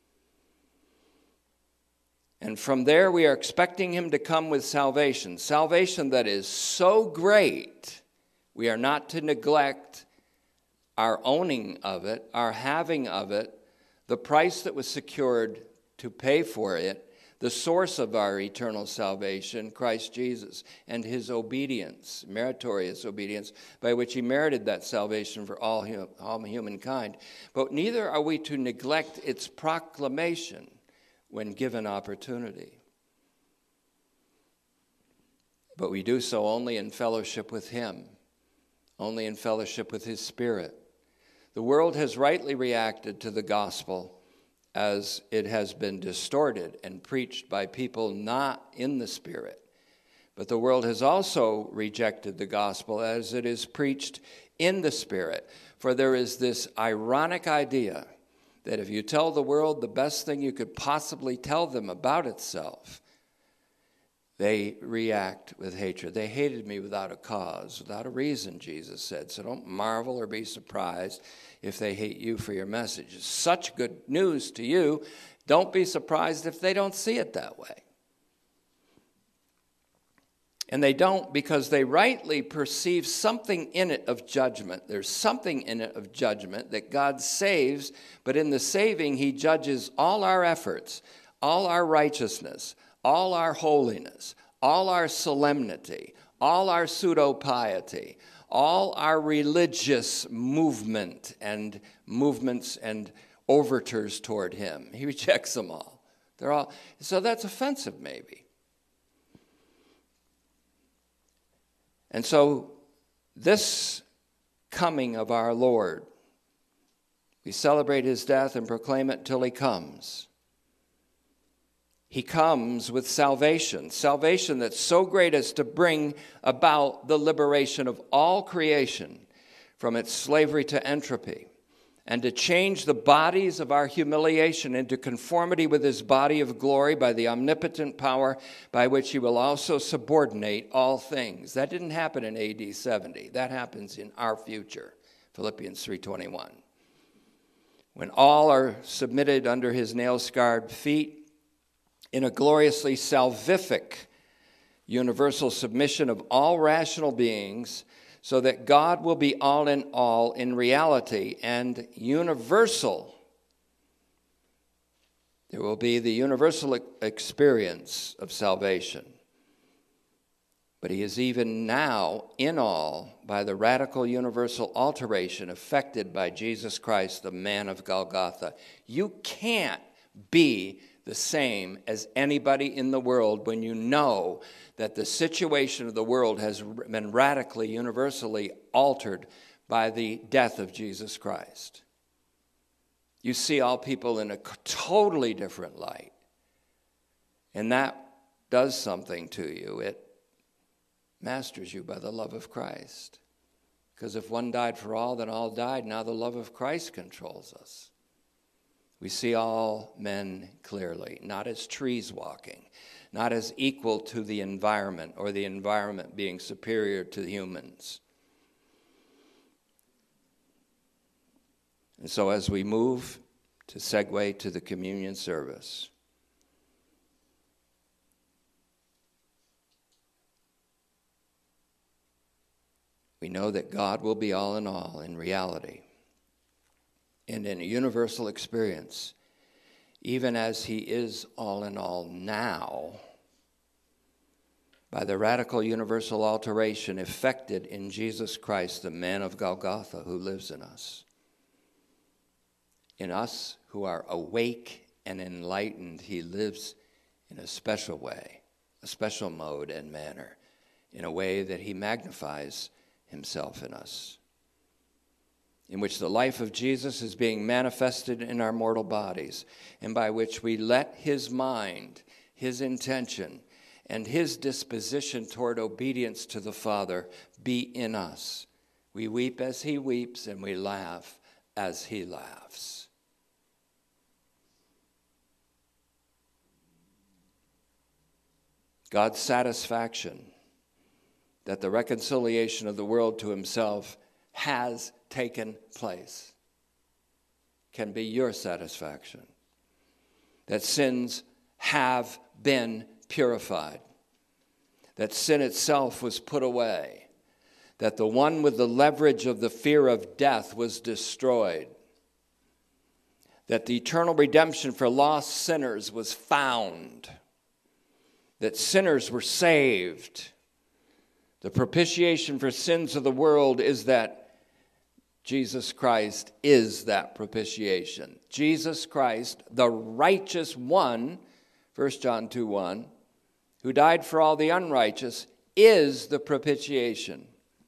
And from there we are expecting him to come with salvation. Salvation that is so great, we are not to neglect our owning of it, our having of it, the price that was secured to pay for it, the source of our eternal salvation, Christ Jesus, and his obedience, meritorious obedience, by which he merited that salvation for all, hum, all humankind. But neither are we to neglect its proclamation when given opportunity. But we do so only in fellowship with him, only in fellowship with his Spirit. The world has rightly reacted to the gospel as it has been distorted and preached by people not in the Spirit. But the world has also rejected the gospel as it is preached in the Spirit. For there is this ironic idea that if you tell the world the best thing you could possibly tell them about itself, they react with hatred. They hated me without a cause, without a reason, Jesus said. So don't marvel or be surprised if they hate you for your message. It's such good news to you. Don't be surprised if they don't see it that way. And they don't because they rightly perceive something in it of judgment. There's something in it of judgment that God saves, but in the saving, he judges all our efforts, all our righteousness, all our holiness, all our solemnity, all our pseudo-piety, all our religious movement and movements and overtures toward him. He rejects them all. They're all so that's offensive, maybe. And so this coming of our Lord, we celebrate his death and proclaim it till he comes. He comes with salvation, salvation that's so great as to bring about the liberation of all creation from its slavery to entropy and to change the bodies of our humiliation into conformity with his body of glory by the omnipotent power by which he will also subordinate all things. That didn't happen in A D seventy. That happens in our future, Philippians three twenty-one. When all are submitted under his nail-scarred feet in a gloriously salvific universal submission of all rational beings, so that God will be all in all in reality and universal. There will be the universal experience of salvation. But he is even now in all by the radical universal alteration effected by Jesus Christ, the man of Golgotha. You can't be the same as anybody in the world when you know that the situation of the world has been radically, universally altered by the death of Jesus Christ. You see all people in a totally different light. And that does something to you. It masters you by the love of Christ. Because if one died for all, then all died. Now the love of Christ controls us. We see all men clearly, not as trees walking, not as equal to the environment or the environment being superior to the humans. And so as we move to segue to the communion service, we know that God will be all in all in reality and in a universal experience, even as he is all in all now, by the radical universal alteration effected in Jesus Christ, the man of Golgotha, who lives in us. In us who are awake and enlightened, he lives in a special way, a special mode and manner, in a way that he magnifies himself in us, in which the life of Jesus is being manifested in our mortal bodies, and by which we let his mind, his intention, and his disposition toward obedience to the Father be in us. We weep as he weeps, and we laugh as he laughs. God's satisfaction that the reconciliation of the world to himself has taken place can be your satisfaction. That sins have been purified. That sin itself was put away. That the one with the leverage of the fear of death was destroyed. That the eternal redemption for lost sinners was found. That sinners were saved. The propitiation for sins of the world is that Jesus Christ is that propitiation. Jesus Christ, the righteous one, First John two one, who died for all the unrighteous, is the propitiation.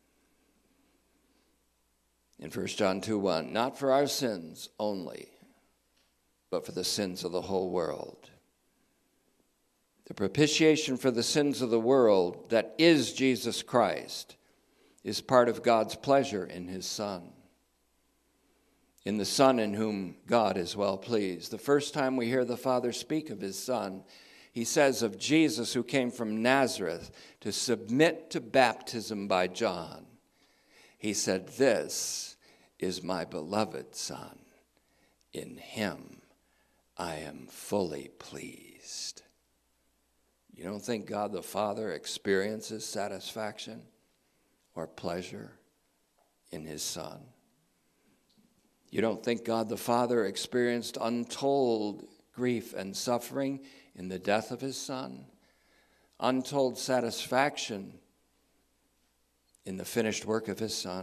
In First John two one, not for our sins only, but for the sins of the whole world. The propitiation for the sins of the world that is Jesus Christ is part of God's pleasure in his Son. In the Son in whom God is well pleased. The first time we hear the Father speak of his Son, he says of Jesus who came from Nazareth to submit to baptism by John. He said, "This is my beloved Son. In him I am fully pleased." You don't think God the Father experiences satisfaction or pleasure in his Son? You don't think God the Father experienced untold grief and suffering in the death of his Son? Untold satisfaction in the finished work of his Son?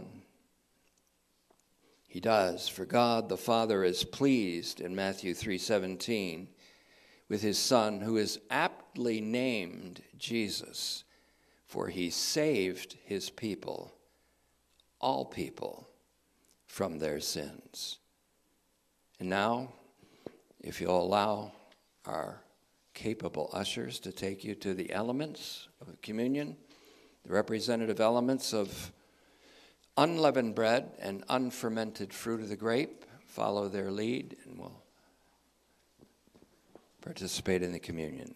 He does, for God the Father is pleased in Matthew three seventeen with his Son, who is aptly named Jesus, for he saved his people, all people, from their sins. And now, if you'll allow our capable ushers to take you to the elements of communion, the representative elements of unleavened bread and unfermented fruit of the grape, follow their lead, and we'll participate in the communion.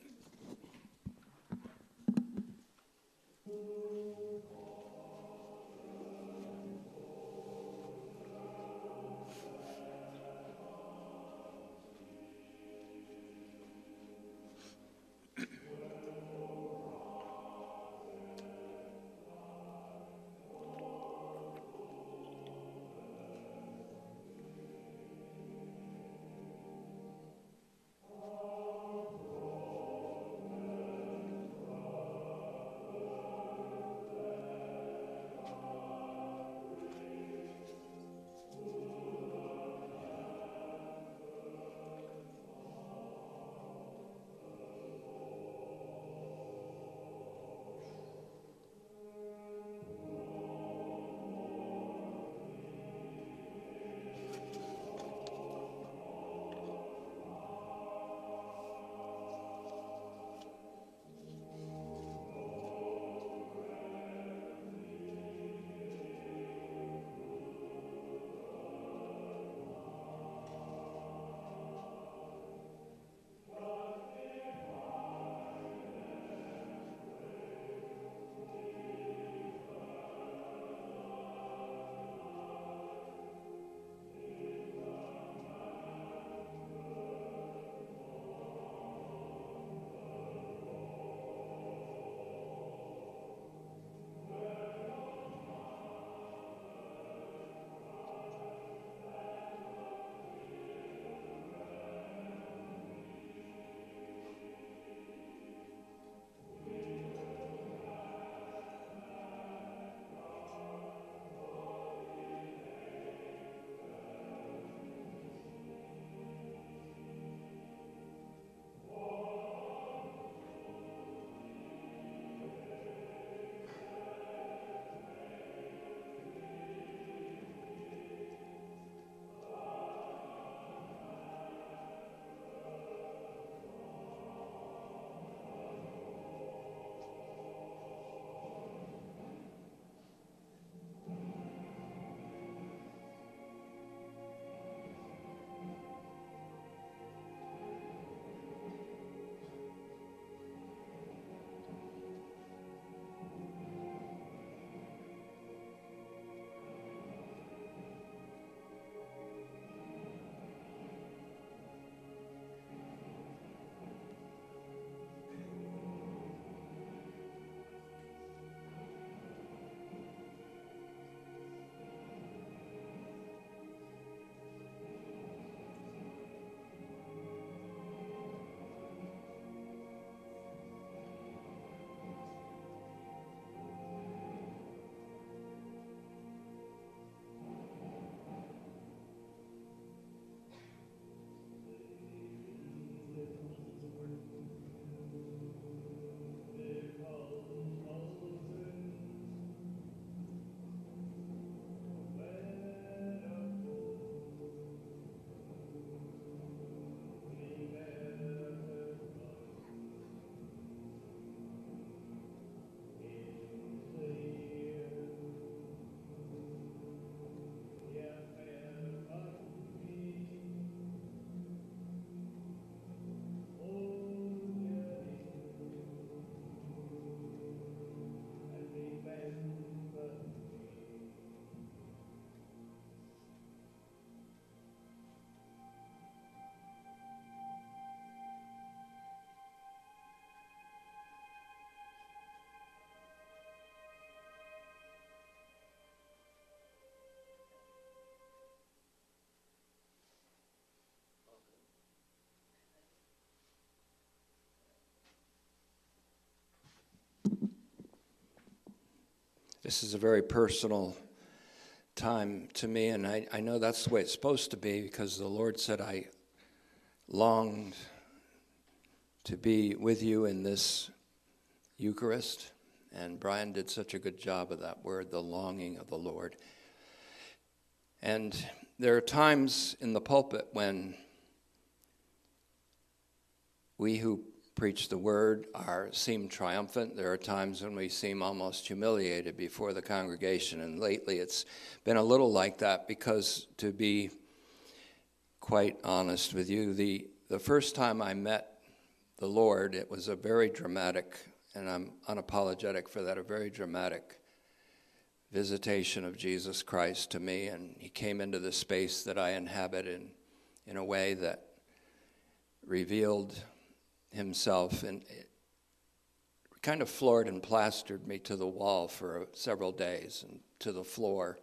This is a very personal time to me, and I, I know that's the way it's supposed to be, because the Lord said I longed to be with you in this Eucharist, and Brian did such a good job of that word, the longing of the Lord. And there are times in the pulpit when we who preach the word are seem triumphant. There are times when we seem almost humiliated before the congregation, and lately it's been a little like that, because to be quite honest with you. The, the first time I met the Lord, it was a very dramatic, and I'm unapologetic for that, a very dramatic visitation of Jesus Christ to me, and he came into the space that I inhabit in, in a way that revealed himself, and it kind of floored and plastered me to the wall for several days and to the floor,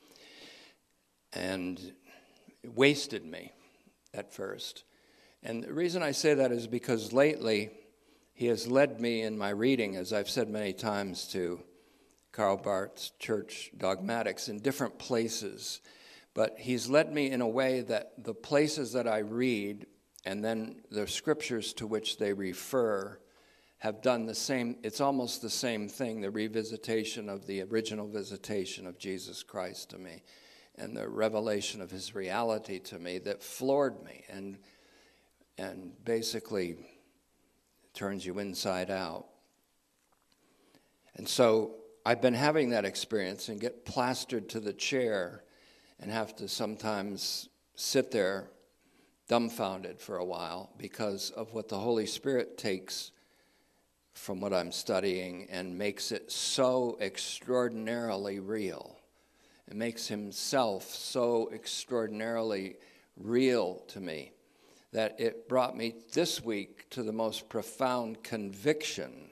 and it wasted me at first. And the reason I say that is because lately he has led me in my reading, as I've said many times, to Karl Barth's Church Dogmatics in different places. But he's led me in a way that the places that I read and then the scriptures to which they refer have done the same. It's almost the same thing, the revisitation of the original visitation of Jesus Christ to me and the revelation of his reality to me that floored me and, and basically turns you inside out. And so I've been having that experience and get plastered to the chair and have to sometimes sit there dumbfounded for a while because of what the Holy Spirit takes from what I'm studying and makes it so extraordinarily real. It makes himself so extraordinarily real to me that it brought me this week to the most profound conviction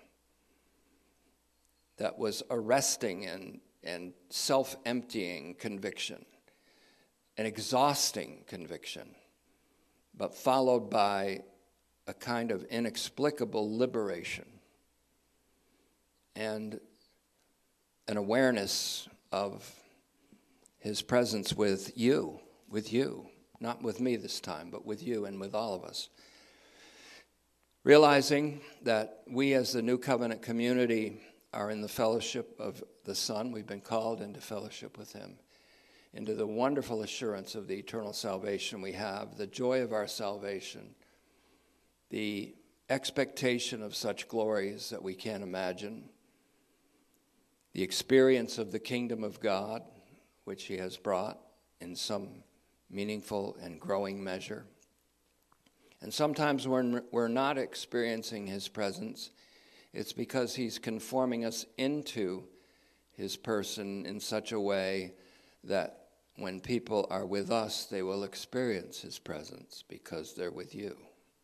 that was arresting and, and self-emptying conviction, an exhausting conviction, but followed by a kind of inexplicable liberation and an awareness of his presence with you, with you, not with me this time, but with you and with all of us. Realizing that we as the New Covenant community are in the fellowship of the Son. We've been called into fellowship with him, into the wonderful assurance of the eternal salvation we have, the joy of our salvation, the expectation of such glories that we can't imagine, the experience of the kingdom of God, which he has brought in some meaningful and growing measure. And sometimes when we're not experiencing his presence, it's because he's conforming us into his person in such a way that when people are with us, they will experience his presence because they're with you.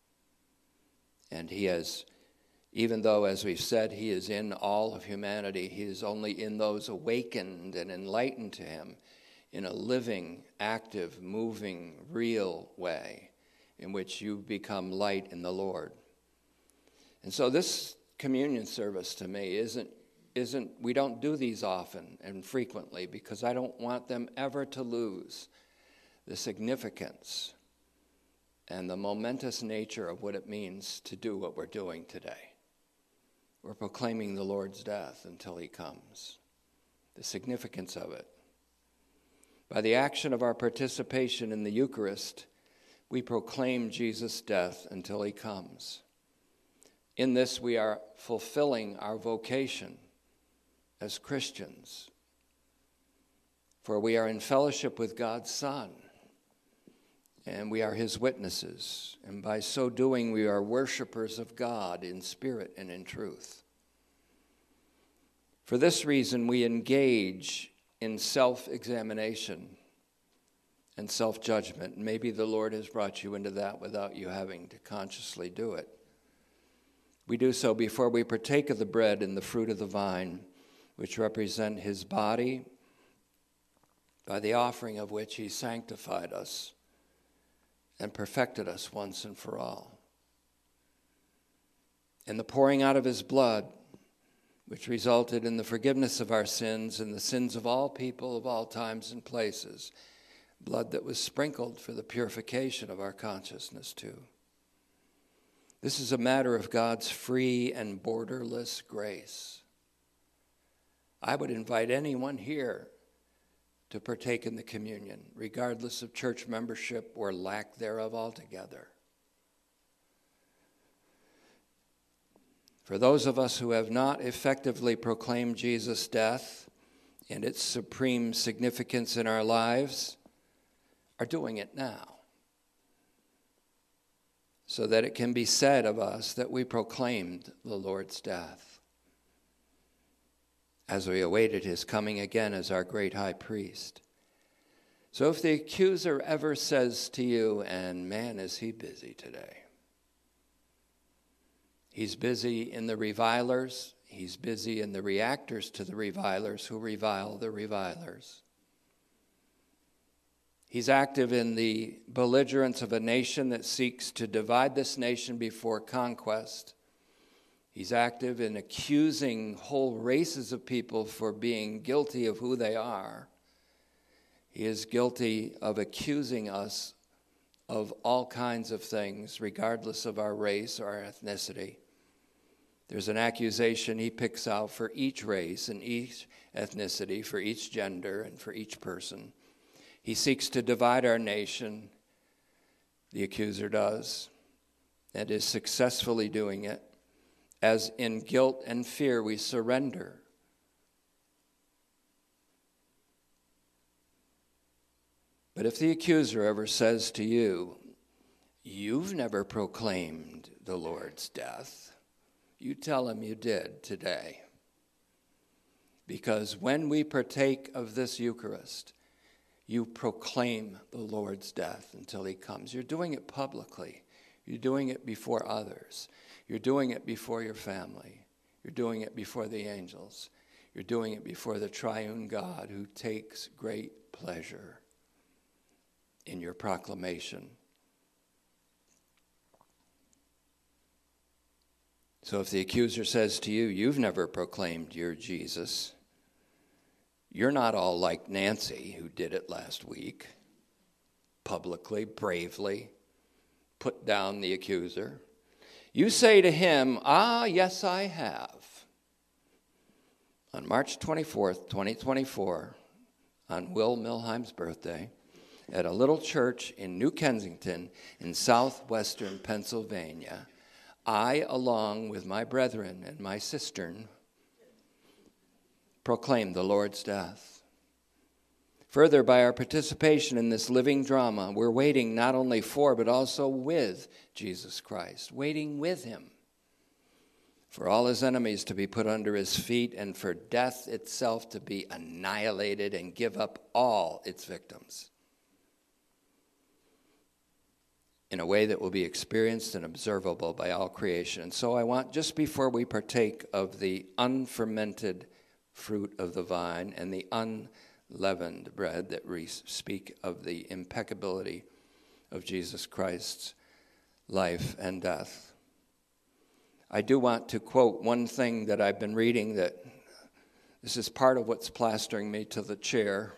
And he has, even though, as we've said, he is in all of humanity, he is only in those awakened and enlightened to him in a living, active, moving, real way in which you become light in the Lord. And so this communion service to me isn't, isn't, we don't do these often and frequently because I don't want them ever to lose the significance and the momentous nature of what it means to do what we're doing today. We're proclaiming the Lord's death until he comes, the significance of it. By the action of our participation in the Eucharist, we proclaim Jesus' death until he comes. In this, we are fulfilling our vocation as Christians, for we are in fellowship with God's Son, and we are his witnesses, and by so doing, we are worshipers of God in spirit and in truth. For this reason, we engage in self-examination and self-judgment. Maybe the Lord has brought you into that without you having to consciously do it. We do so before we partake of the bread and the fruit of the vine, which represent his body, by the offering of which he sanctified us and perfected us once and for all. And the pouring out of his blood, which resulted in the forgiveness of our sins and the sins of all people of all times and places, blood that was sprinkled for the purification of our consciousness too. This is a matter of God's free and borderless grace. I would invite anyone here to partake in the communion, regardless of church membership or lack thereof altogether. For those of us who have not effectively proclaimed Jesus' death and its supreme significance in our lives, are doing it now. so that it can be said of us that we proclaimed the Lord's death as we awaited his coming again as our great high priest. So if the accuser ever says to you, and man, is he busy today. He's busy in the revilers. He's busy in the reactors to the revilers who revile the revilers. He's active in the belligerence of a nation that seeks to divide this nation before conquest. He's active in accusing whole races of people for being guilty of who they are. He is guilty of accusing us of all kinds of things, regardless of our race or our ethnicity. There's an accusation he picks out for each race and each ethnicity, for each gender and for each person. He seeks to divide our nation, the accuser does, and is successfully doing it, as in guilt and fear we surrender. But if the accuser ever says to you, you've never proclaimed the Lord's death, you tell him you did today. Because when we partake of this Eucharist, you proclaim the Lord's death until he comes. You're doing it publicly. You're doing it before others. You're doing it before your family. You're doing it before the angels. You're doing it before the triune God who takes great pleasure in your proclamation. So if the accuser says to you, you've never proclaimed your Jesus, you're not all like Nancy, who did it last week, publicly, bravely, put down the accuser. You say to him, ah, yes, I have. On March twenty-fourth, twenty twenty-four, on Will Milheim's birthday, at a little church in New Kensington in southwestern Pennsylvania, I, along with my brethren and my cistern, proclaim the Lord's death. Further, by our participation in this living drama, we're waiting not only for, but also with Jesus Christ, waiting with him for all his enemies to be put under his feet and for death itself to be annihilated and give up all its victims in a way that will be experienced and observable by all creation. And so I want, just before we partake of the unfermented fruit of the vine and the unleavened bread that we speak of the impeccability of Jesus Christ's life and death, I do want to quote one thing that I've been reading, that this is part of what's plastering me to the chair,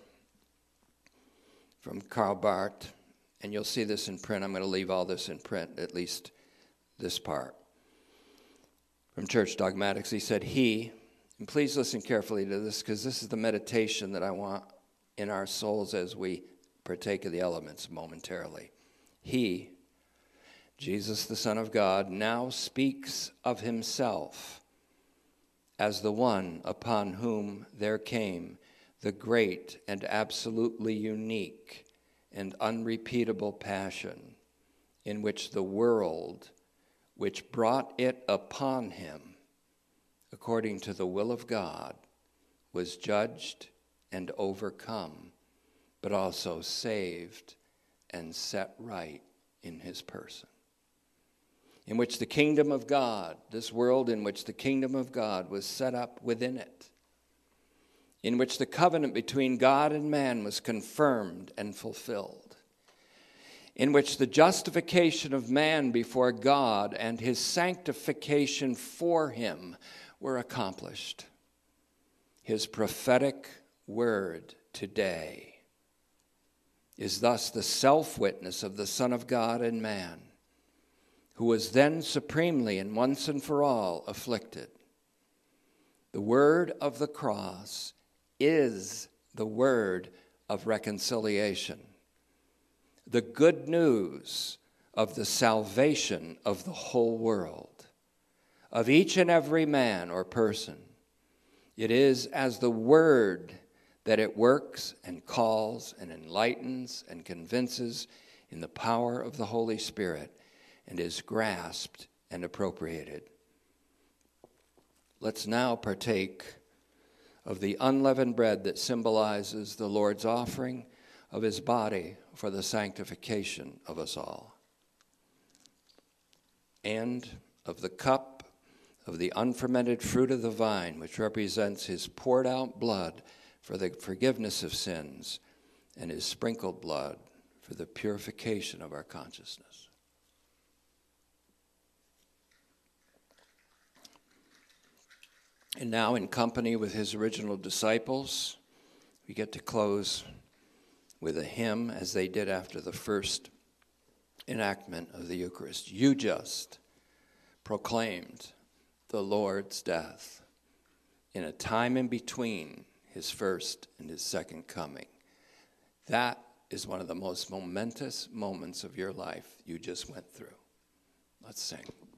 from Karl Barth. And you'll see this in print. I'm going to leave all this in print, at least this part. From Church Dogmatics, he said, he, and please listen carefully to this, because this is the meditation that I want in our souls as we partake of the elements momentarily. He, Jesus the Son of God, now speaks of himself as the one upon whom there came the great and absolutely unique and unrepeatable passion, in which the world, which brought it upon him, according to the will of God, was judged and overcome, but also saved and set right in his person. In which the kingdom of God, this world in which the kingdom of God was set up within it, in which the covenant between God and man was confirmed and fulfilled, in which the justification of man before God and his sanctification for him were accomplished. His prophetic word today is thus the self-witness of the Son of God and man, who was then supremely and once and for all afflicted. The word of the cross is the word of reconciliation, the good news of the salvation of the whole world, of each and every man or person. It is as the word that it works and calls and enlightens and convinces in the power of the Holy Spirit, and is grasped and appropriated. Let's now partake of the unleavened bread that symbolizes the Lord's offering of his body for the sanctification of us all, and of the cup of the unfermented fruit of the vine, which represents his poured out blood for the forgiveness of sins and his sprinkled blood for the purification of our consciousness. And now, in company with his original disciples, we get to close with a hymn, as they did after the first enactment of the Eucharist. You just proclaimed the Lord's death in a time in between his first and his second coming. That is one of the most momentous moments of your life you just went through. Let's sing.